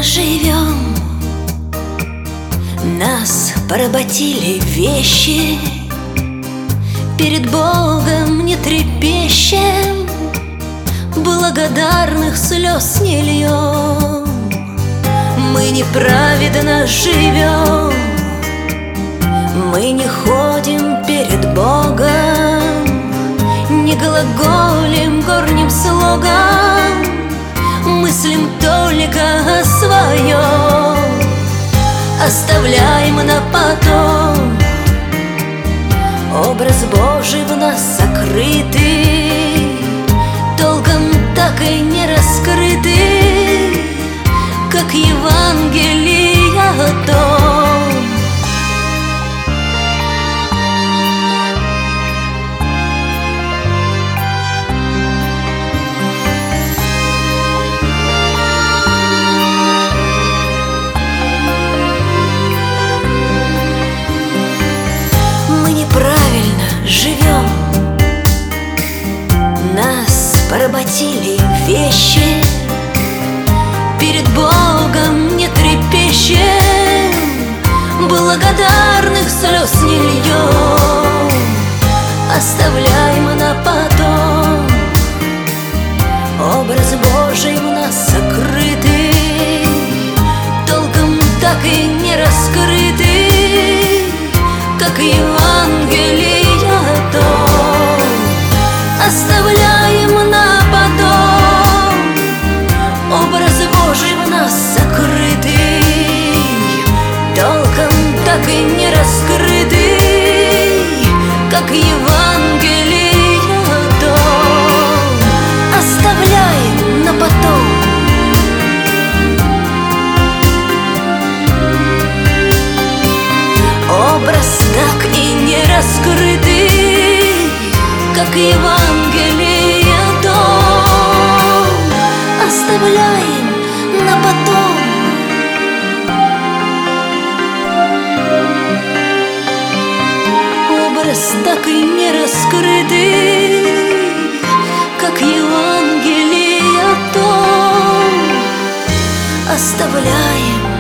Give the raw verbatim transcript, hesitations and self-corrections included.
живем, нас поработили вещи, перед Богом не трепещем, благодарных слез не льем. Мы неправедно живем, мы не ходим перед Богом, не глаголем горним слогом, мыслим только о своем, оставляем на потом. Образ Божий в нас сокрытый, толком так и не раскрытый, как Евангелие о том. Правильно живем, нас поработили вещи, перед Богом не трепещем, благодарных слез не льем, оставляем на потом. Образ Божий в нас сокрытый, толком так и не раскрытый, как Евангелие о том, оставляем на потом. Образ Божий в нас сокрытый, толком так и не раскрытый, как Евангелие о том, оставляем на потом. Образ так и не раскрытый, как Евангелие о том, оставляем на потом. Образ так и не раскрытый, как Евангелие о том, оставляем